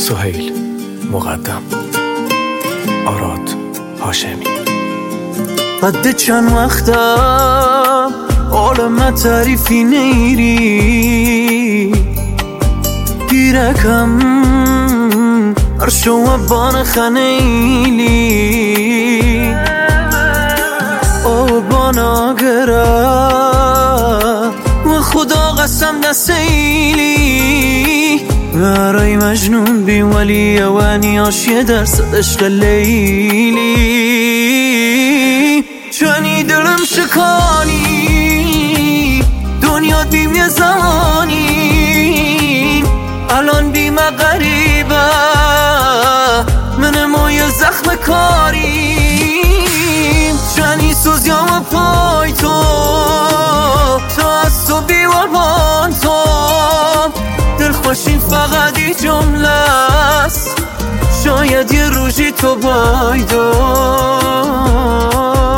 سهیل مقدم، آراد هاشمی. قد چند وقتم عالم تعریفی نیری گیرکم عرش و بان خنیلی او بانا گره و خدا قسم دستیلی برای مجنون بی ولی اوانی آشیه درصد عشق لیلی چنی دلم شکانی دنیا بیم یه زمانی الان بیم غریبه من موی زخم کاریم چنی سوزیام پای تو از تو بیوان تو دلخوشین فقط ای جمله است شاید یه روزی تو بایدار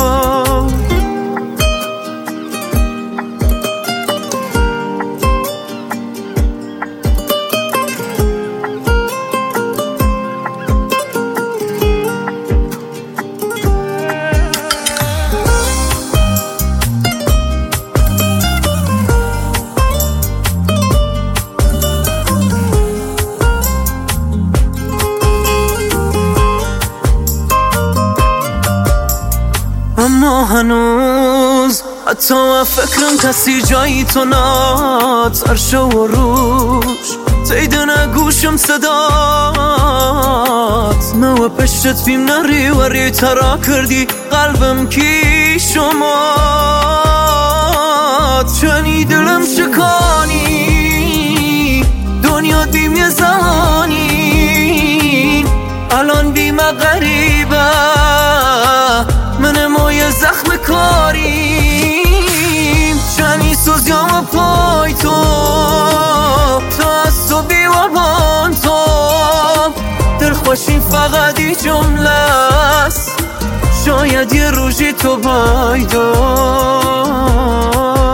اما هنوز حتی فکرم کسی جایی تو نات عرشه و روش تیدن گوشم صدات نو پشتت بیم نری وری ترا کردی قلبم کی شمات چنی دلم شکانی دنیا بیم یه زمانی الان بیم غریبه من موی زخم کاریم چنی سوزیام پای تو از تو بیوان تو دلخوشین فقط ای جمله است شاید یه روزی تو بایدار